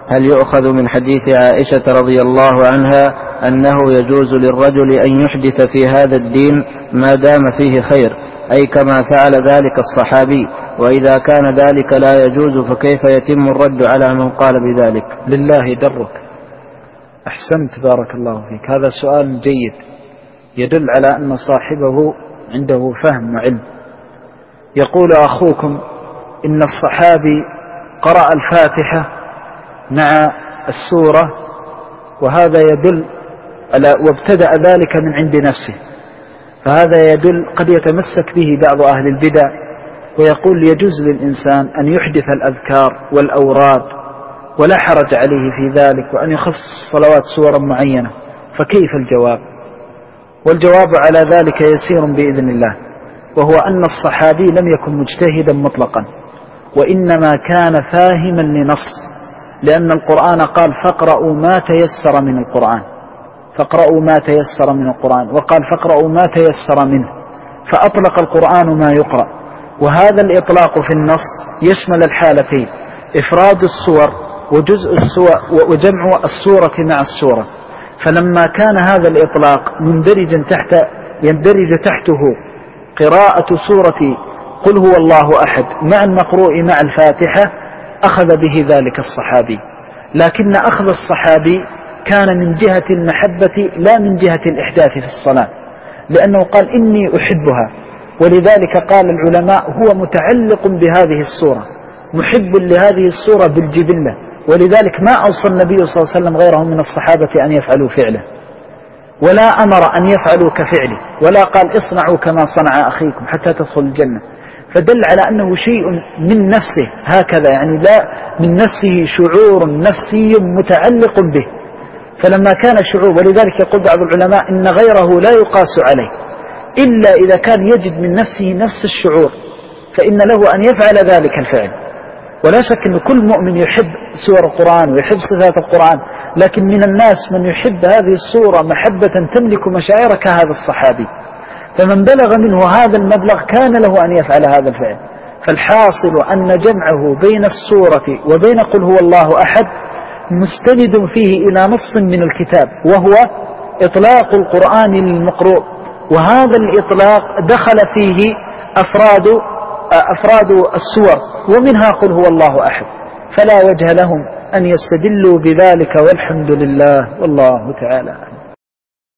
هل يؤخذ من حديث عائشة رضي الله عنها أنه يجوز للرجل أن يحدث في هذا الدين ما دام فيه خير، أي كما فعل ذلك الصحابي؟ وإذا كان ذلك لا يجوز فكيف يتم الرد على من قال بذلك؟ لله درك، أحسنت بارك الله فيك، هذا سؤال جيد يدل على أن صاحبه عنده فهم وعلم. يقول أخوكم إن الصحابي قرأ الفاتحة مع السورة وهذا يدل على وابتدأ ذلك من عند نفسه، فهذا يدل قد يتمسك به بعض أهل البدع ويقول يجوز للإنسان أن يحدث الأذكار والأوراد ولا حرج عليه في ذلك، وأن يخص الصلوات سورا معينة، فكيف الجواب؟ والجواب على ذلك يسير بإذن الله، وهو أن الصحابي لم يكن مجتهدا مطلقا، وإنما كان فاهما لنص، لأن القرآن قال فاقرأوا ما تيسر من القرآن، فاقرأوا ما تيسر من القرآن، وقال فاقرأوا ما تيسر منه، فأطلق القرآن ما يقرأ، وهذا الإطلاق في النص يشمل الحالتين، إفراد الصور وجزء السور وجمع السورة مع السورة. فلما كان هذا الإطلاق يندرج تحته قراءة سورة قل هو الله أحد مع المقروء مع الفاتحة، أخذ به ذلك الصحابي، لكن أخذ الصحابي كان من جهة المحبة لا من جهة الإحداث في الصلاة، لأنه قال إني أحبها، ولذلك قال العلماء هو متعلق بهذه السورة، محب لهذه السورة بالجبلة، ولذلك ما أوصى النبي صلى الله عليه وسلم غيرهم من الصحابة أن يفعلوا فعله، ولا أمر أن يفعلوا كفعله، ولا قال اصنعوا كما صنع أخيكم حتى تدخل الجنة، فدل على أنه شيء من نفسه هكذا، يعني لا من نفسه شعور نفسي متعلق به. فلما كان شعور، ولذلك يقول بعض العلماء إن غيره لا يقاس عليه إلا إذا كان يجد من نفسه نفس الشعور، فإن له أن يفعل ذلك الفعل. ولا شك أن كل مؤمن يحب سور القرآن ويحب صفات القرآن، لكن من الناس من يحب هذه السورة محبة تملك مشاعر كهذا الصحابي، فمن بلغ منه هذا المبلغ كان له أن يفعل هذا الفعل. فالحاصل أن جمعه بين السورة وبين قل هو الله أحد مستند فيه إلى نص من الكتاب، وهو إطلاق القرآن للمقروء، وهذا الإطلاق دخل فيه أفراد السور ومنها قل هو الله أحد، فلا وجه لهم أن يستدلوا بذلك، والحمد لله والله تعالى.